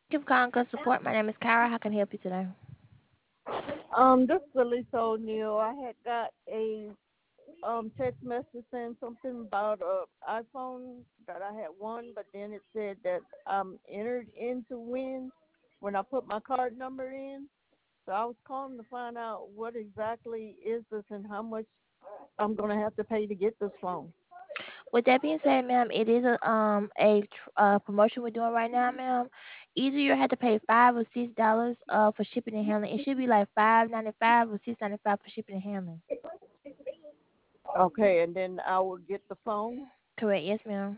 Thank you for calling Customer Support. My name is Kyra. How can I help you today? This is Lisa O'Neill. I had got a text message saying something about a iPhone that I had won, but then it said that I'm entered in to win when I put my card number in. So I was calling to find out what exactly is this and how much I'm gonna have to pay to get this phone. With that being said, ma'am, it is a promotion we're doing right now, ma'am. Either you have to pay $5 or $6 for shipping and handling. It should be like $5.95 or $6.95 for shipping and handling. Okay, and then I will get the phone. Correct? Yes, ma'am.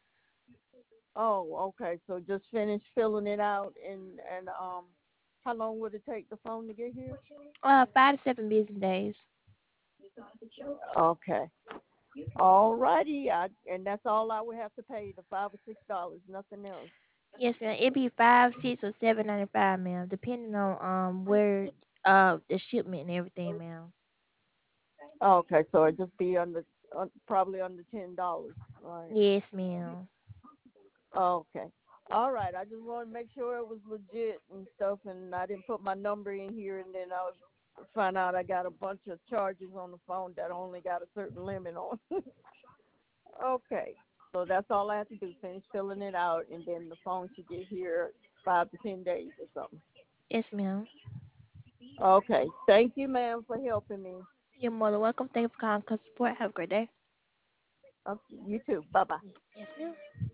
Oh, okay. So just finish filling it out and how long would it take the phone to get here? 5 to 7 business days. Okay. All righty, and that's all I would have to pay, the $5 or $6, nothing else. Yes, ma'am. It'd be 5, 6, or 7.95, ma'am, depending on where the shipment and everything, ma'am. Okay, so it just be probably under $10, right? Yes, ma'am. Okay. All right. I just want to make sure it was legit and stuff, and I didn't put my number in here, and then I find out I got a bunch of charges on the phone that only got a certain limit on. Okay. So that's all I have to do, finish filling it out, and then the phone should get here 5 to 10 days or something. Yes, ma'am. Okay. Thank you, ma'am, for helping me. You're more than welcome. Thank you for calling Customer Support. Have a great day. Okay, you too. Bye bye. Yes, ma'am.